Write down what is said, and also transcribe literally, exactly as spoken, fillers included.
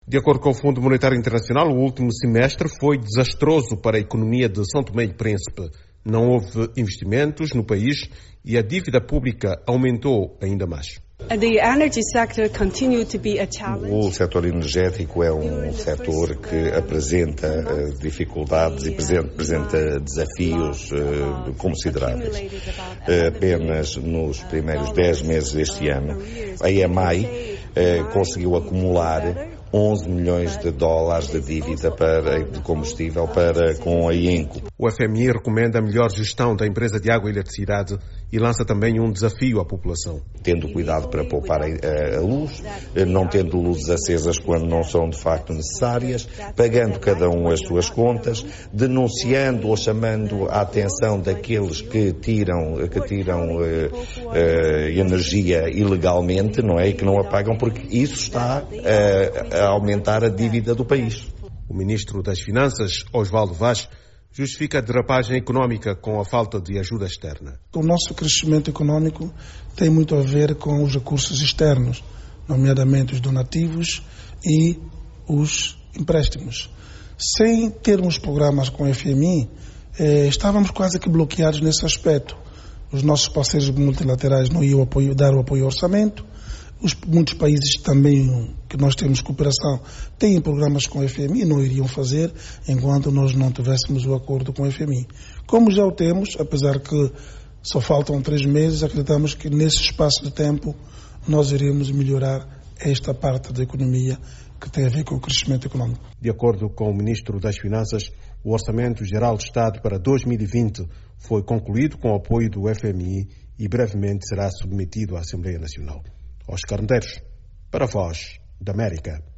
De acordo com o Fundo Monetário Internacional, o último semestre foi desastroso para a economia de São Tomé e Príncipe. Não houve investimentos no país e a dívida pública aumentou ainda mais. O setor energético é um setor que apresenta uh, dificuldades e apresenta desafios uh, consideráveis. Uh, apenas nos primeiros dez meses deste ano, a E M I uh, conseguiu acumular onze milhões de dólares de dívida para, de combustível para com a IENCO. O F M I recomenda a melhor gestão da empresa de água e eletricidade e lança também um desafio à população. Tendo cuidado para poupar a, a luz, não tendo luzes acesas quando não são de facto necessárias, pagando cada um as suas contas, denunciando ou chamando a atenção daqueles que tiram, que tiram uh, uh, energia ilegalmente, não é? E que não a pagam, porque isso está uh, a aumentar a dívida do país. O ministro das Finanças, Osvaldo Vaz, justifica a derrapagem económica com a falta de ajuda externa. O nosso crescimento económico tem muito a ver com os recursos externos, nomeadamente os donativos e os empréstimos. Sem termos programas com o F M I, eh, estávamos quase que bloqueados nesse aspecto. Os nossos parceiros multilaterais não iam apoio, dar o apoio ao orçamento. Os, muitos países também que nós temos cooperação têm programas com o F M I e não iriam fazer enquanto nós não tivéssemos o acordo com o F M I. Como já o temos, apesar que só faltam três meses, acreditamos que nesse espaço de tempo nós iremos melhorar esta parte da economia que tem a ver com o crescimento económico. De acordo com o Ministro das Finanças, o Orçamento Geral de Estado para dois mil e vinte foi concluído com o apoio do F M I e brevemente será submetido à Assembleia Nacional. Oscar Medeiros, para a Voz da América.